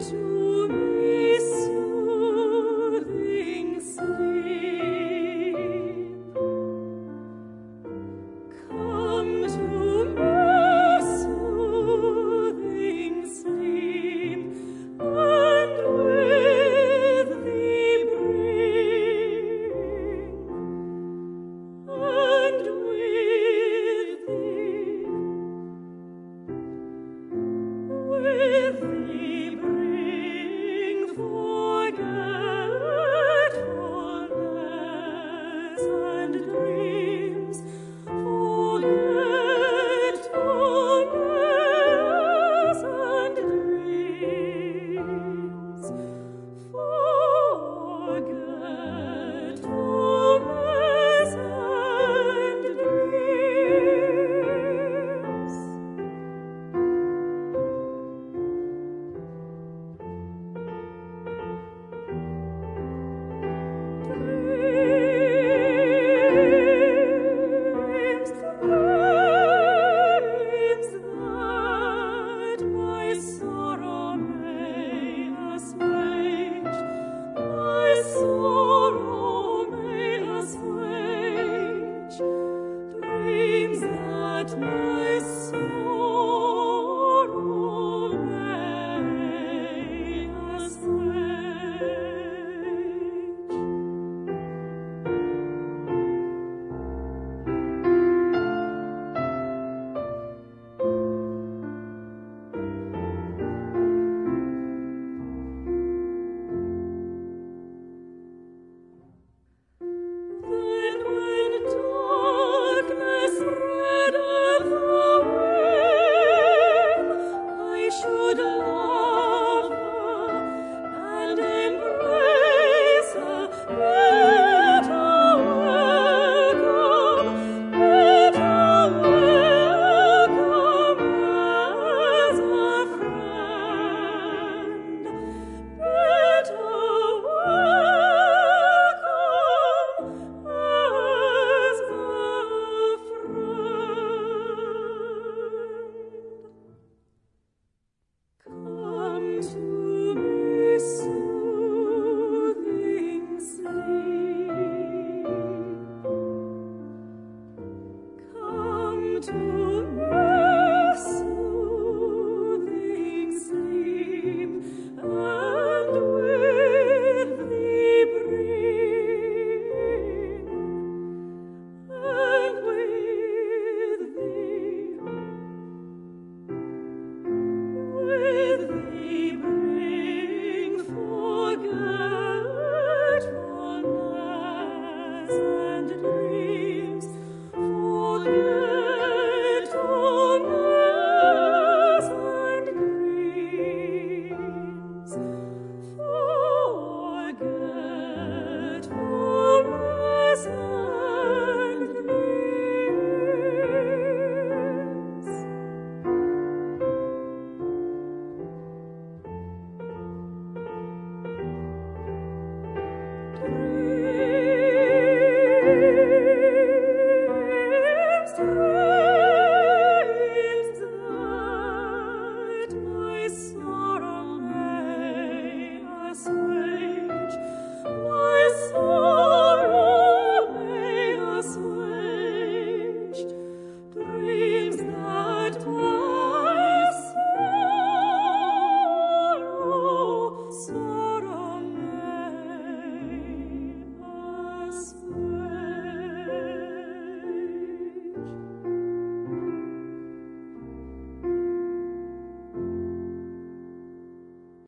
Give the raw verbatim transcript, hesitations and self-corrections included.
to me soothing sleep. Come to me soothing sleep, and with thee bring, and with thee, with thee bring forgetfulness and dreams, forgetfulness and dreams, forgetfulness and dreams. Dreams, dreams that my sorrow may assuage, my sorrow may assuage. Dreams that my sorrow may assuage. Then when darkness spreadeth away, I should love her and embrace her. Better welcome, better welcome as a friend. Better welcome as a friend. Come to me soothing sleep. Come to me soothing sleep, and with thee bring, and with thee, with thee bring.